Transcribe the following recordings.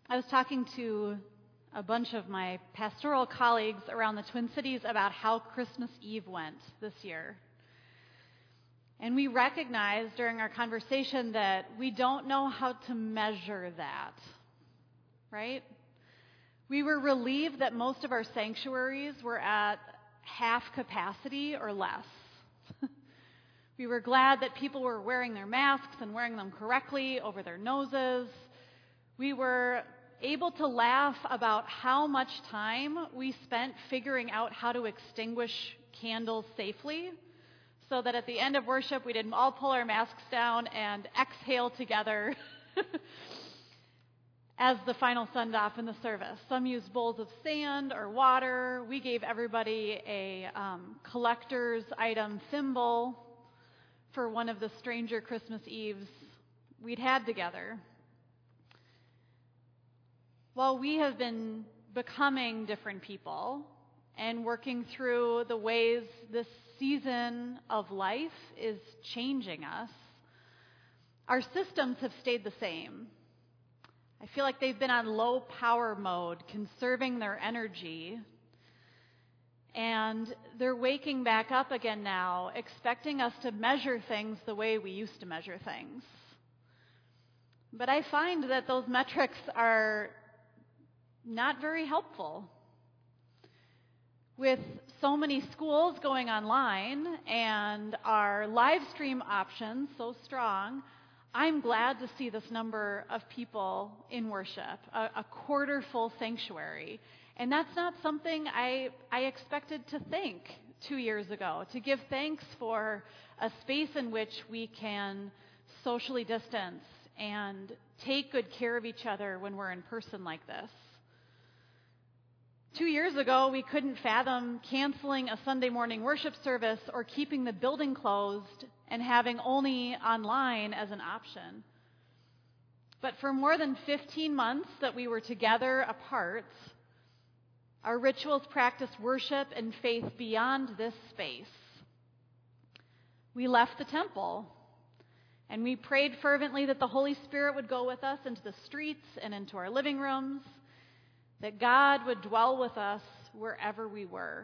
I was talking to a bunch of my pastoral colleagues around the Twin Cities about how Christmas Eve went this year. And we recognized during our conversation that we don't know how to measure that, right? We were relieved that most of our sanctuaries were at half capacity or less. We were glad that people were wearing their masks and wearing them correctly over their noses. We were able to laugh about how much time we spent figuring out how to extinguish candles safely so that at the end of worship we didn't all pull our masks down and exhale together as the final send-off in the service. Some used bowls of sand or water. We gave everybody a collector's item thimble for one of the stranger Christmas Eves we'd had together. While we have been becoming different people and working through the ways this season of life is changing us, our systems have stayed the same. I feel like they've been on low power mode, conserving their energy, and they're waking back up again now, expecting us to measure things the way we used to measure things. But I find that those metrics are not very helpful. With so many schools going online and our live stream options so strong, I'm glad to see this number of people in worship, a quarter full sanctuary. And that's not something I expected to think 2 years ago, to give thanks for a space in which we can socially distance and take good care of each other when we're in person like this. 2 years ago, we couldn't fathom canceling a Sunday morning worship service or keeping the building closed and having only online as an option. But for more than 15 months that we were together apart, our rituals practiced worship and faith beyond this space. We left the temple, and we prayed fervently that the Holy Spirit would go with us into the streets and into our living rooms, that God would dwell with us wherever we were.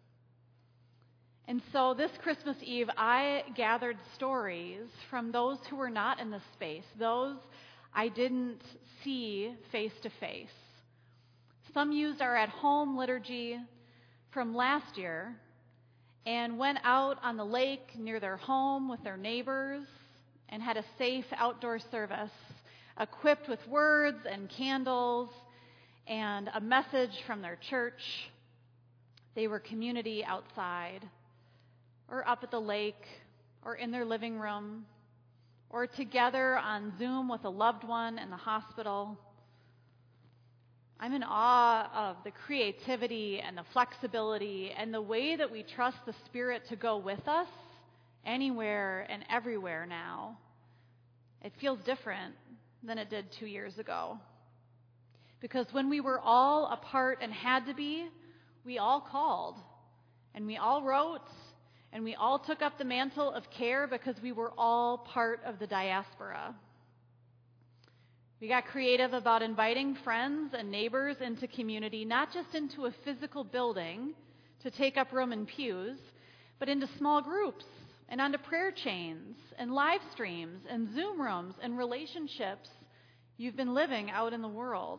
And so this Christmas Eve, I gathered stories from those who were not in this space, those I didn't see face to face. Some used our at-home liturgy from last year and went out on the lake near their home with their neighbors and had a safe outdoor service equipped with words and candles and a message from their church. They were community outside, or up at the lake, or in their living room, or together on Zoom with a loved one in the hospital. I'm in awe of the creativity and the flexibility and the way that we trust the Spirit to go with us anywhere and everywhere now. It feels different than it did 2 years ago. Because when we were all apart and had to be, we all called, and we all wrote, and we all took up the mantle of care because we were all part of the diaspora. We got creative about inviting friends and neighbors into community, not just into a physical building to take up room in pews, but into small groups and onto prayer chains and live streams and Zoom rooms and relationships you've been living out in the world.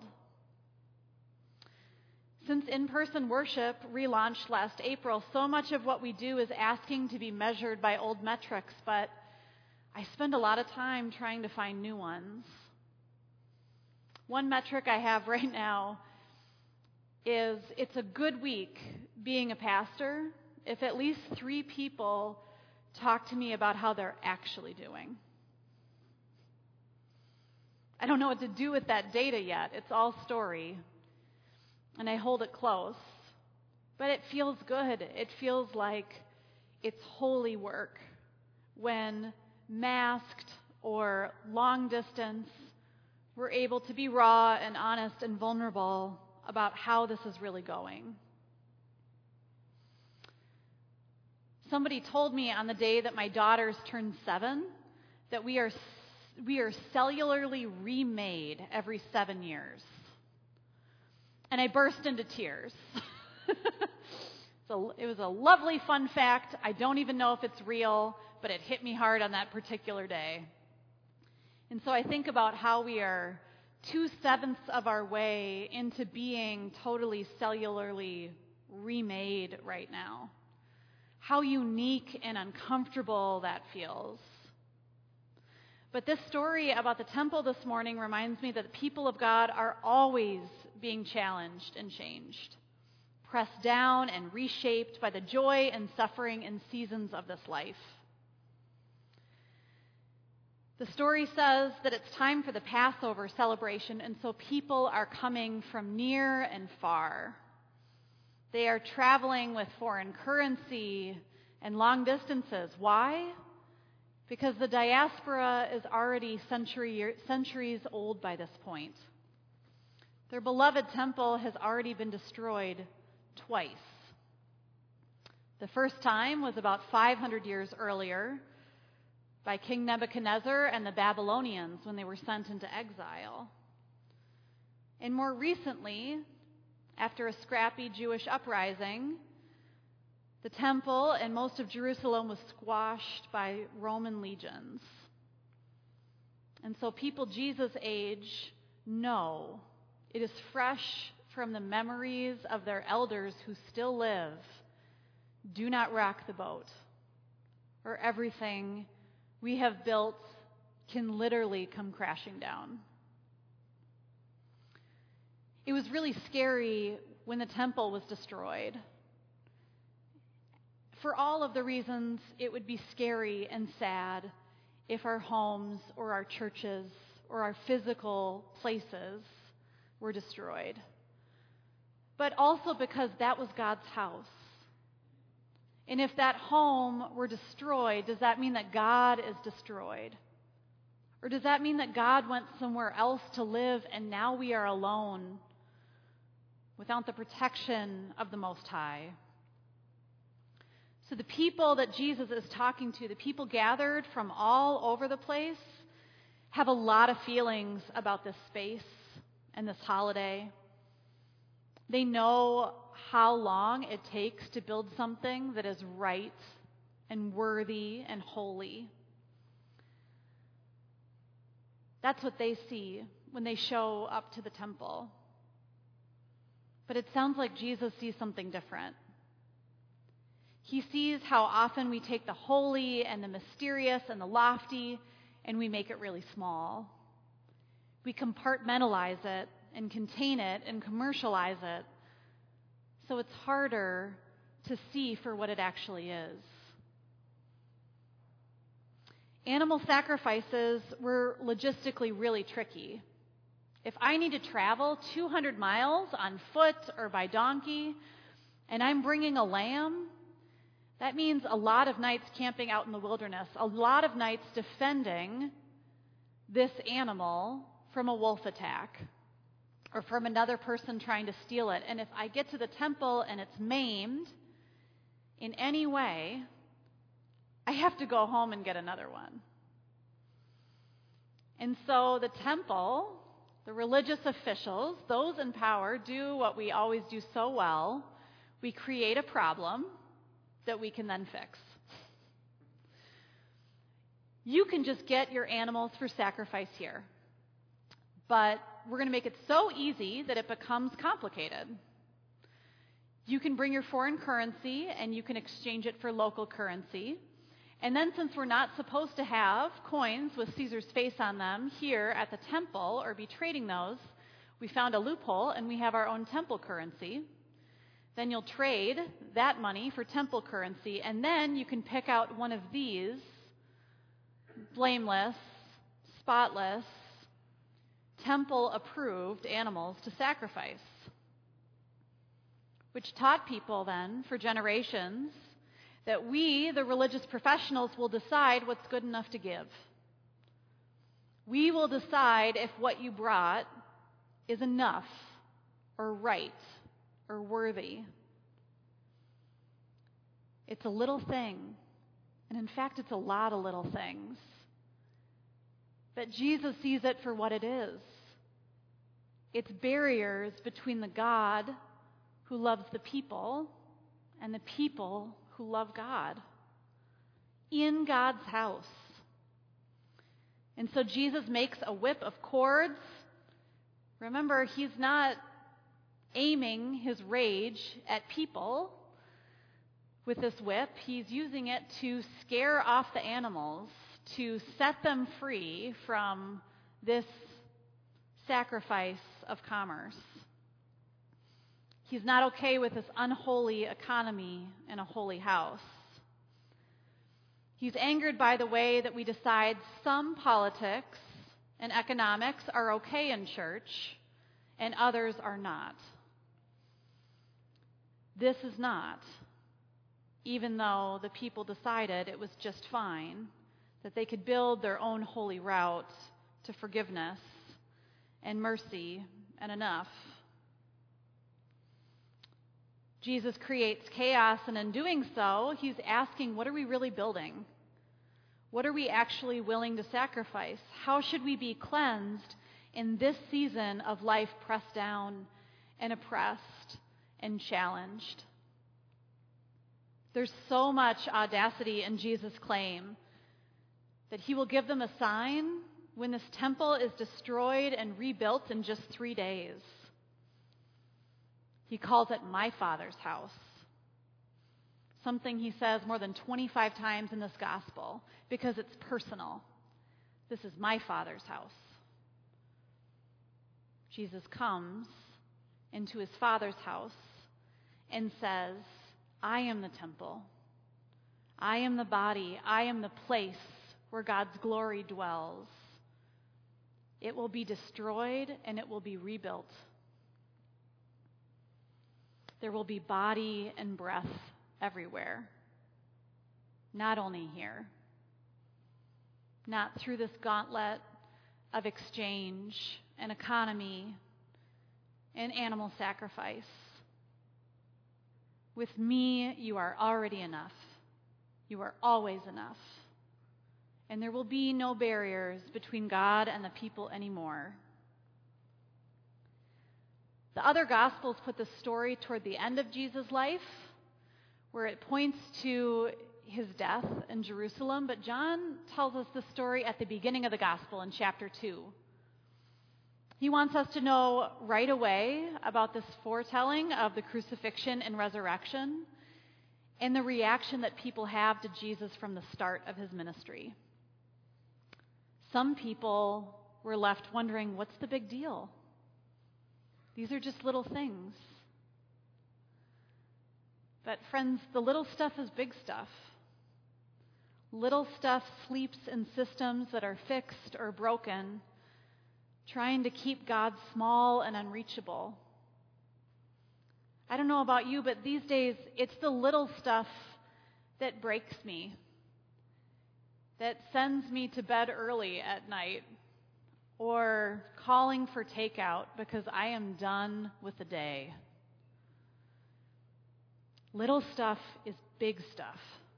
Since in-person worship relaunched last April, so much of what we do is asking to be measured by old metrics, but I spend a lot of time trying to find new ones. One metric I have right now is it's a good week being a pastor if at least 3 people talk to me about how they're actually doing. I don't know what to do with that data yet. It's all story. And I hold it close. But it feels good. It feels like it's holy work when masked or long distance, we're able to be raw and honest and vulnerable about how this is really going. Somebody told me on the day that my daughters turned 7 that we are cellularly remade every 7 years. and I burst into tears. So it was a lovely fun fact. I don't even know if it's real, but it hit me hard on that particular day. And so I think about how we are 2/7 of our way into being totally cellularly remade right now. How unique and uncomfortable that feels. But this story about the temple this morning reminds me that the people of God are always being challenged and changed, pressed down and reshaped by the joy and suffering and seasons of this life. The story says that it's time for the Passover celebration, and so people are coming from near and far. They are traveling with foreign currency and long distances. Why? Because the diaspora is already centuries old by this point. Their beloved temple has already been destroyed twice. The first time was about 500 years earlier by King Nebuchadnezzar and the Babylonians when they were sent into exile. And more recently, after a scrappy Jewish uprising, the temple and most of Jerusalem was squashed by Roman legions. And so people Jesus' age know it is fresh from the memories of their elders who still live. Do not rock the boat, or everything we have built can literally come crashing down. It was really scary when the temple was destroyed. For all of the reasons it would be scary and sad if our homes or our churches or our physical places were destroyed. But also because that was God's house. And if that home were destroyed, does that mean that God is destroyed? Or does that mean that God went somewhere else to live and now we are alone without the protection of the Most High? So the people that Jesus is talking to, the people gathered from all over the place, have a lot of feelings about this space and this holiday. They know how long it takes to build something that is right and worthy and holy. That's what they see when they show up to the temple. But it sounds like Jesus sees something different. He sees how often we take the holy and the mysterious and the lofty and we make it really small. We compartmentalize it and contain it and commercialize it, so it's harder to see for what it actually is. Animal sacrifices were logistically really tricky. If I need to travel 200 miles on foot or by donkey, and I'm bringing a lamb, that means a lot of nights camping out in the wilderness, a lot of nights defending this animal from a wolf attack or from another person trying to steal it. And if I get to the temple and it's maimed in any way, I have to go home and get another one. And so the temple, the religious officials, those in power, do what we always do so well. We create a problem that we can then fix. You can just get your animals for sacrifice here. But we're going to make it so easy that it becomes complicated. You can bring your foreign currency and you can exchange it for local currency. And then since we're not supposed to have coins with Caesar's face on them here at the temple or be trading those, we found a loophole and we have our own temple currency. Then you'll trade that money for temple currency, and then you can pick out one of these blameless, spotless, temple-approved animals to sacrifice, which taught people then for generations that we, the religious professionals, will decide what's good enough to give. We will decide if what you brought is enough or right or worthy. It's a little thing, and in fact, it's a lot of little things. But Jesus sees it for what it is. It's barriers between the God who loves the people and the people who love God in God's house. And so Jesus makes a whip of cords. Remember, he's not aiming his rage at people with this whip. He's using it to scare off the animals, to set them free from this sacrifice of commerce. He's not okay with this unholy economy in a holy house. He's angered by the way that we decide some politics and economics are okay in church and others are not. This is not, even though the people decided it was just fine, that they could build their own holy route to forgiveness and mercy and enough. Jesus creates chaos, and in doing so, he's asking, what are we really building? What are we actually willing to sacrifice? How should we be cleansed in this season of life pressed down and oppressed and challenged? There's so much audacity in Jesus' claim that he will give them a sign when this temple is destroyed and rebuilt in just 3 days. He calls it my Father's house, something he says more than 25 times in this gospel because it's personal. This is my Father's house. Jesus comes into his Father's house and says, I am the temple. I am the body. I am the place where God's glory dwells. It will be destroyed and it will be rebuilt. There will be body and breath everywhere. Not only here. Not through this gauntlet of exchange and economy and animal sacrifice. With me, you are already enough. You are always enough. And there will be no barriers between God and the people anymore. The other Gospels put the story toward the end of Jesus' life, where it points to his death in Jerusalem, but John tells us the story at the beginning of the Gospel in chapter 2. He wants us to know right away about this foretelling of the crucifixion and resurrection and the reaction that people have to Jesus from the start of his ministry. Some people were left wondering, what's the big deal? These are just little things. But friends, the little stuff is big stuff. Little stuff sleeps in systems that are fixed or broken, trying to keep God small and unreachable. I don't know about you, but these days it's the little stuff that breaks me, that sends me to bed early at night, or calling for takeout because I am done with the day. Little stuff is big stuff.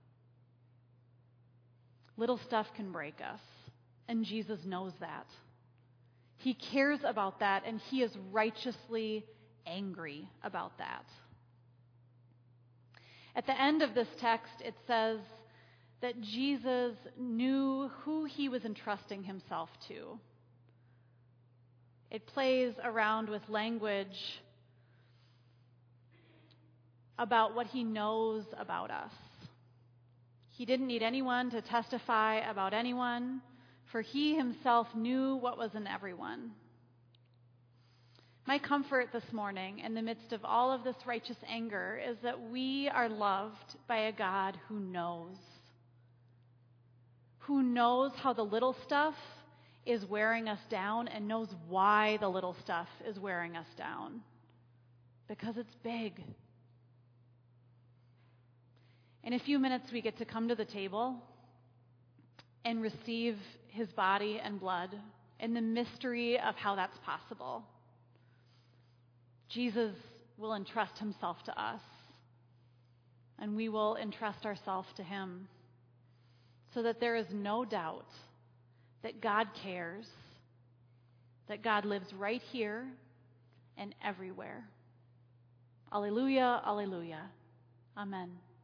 Little stuff can break us, and Jesus knows that. He cares about that, and he is righteously angry about that. At the end of this text, it says that Jesus knew who he was entrusting himself to. It plays around with language about what he knows about us. He didn't need anyone to testify about anyone, for he himself knew what was in everyone. My comfort this morning, in the midst of all of this righteous anger, is that we are loved by a God who knows how the little stuff is wearing us down and knows why the little stuff is wearing us down. Because it's big. In a few minutes, we get to come to the table and receive his body and blood in the mystery of how that's possible. Jesus will entrust himself to us, and we will entrust ourselves to him, so that there is no doubt that God cares, that God lives right here and everywhere. Alleluia, alleluia. Amen.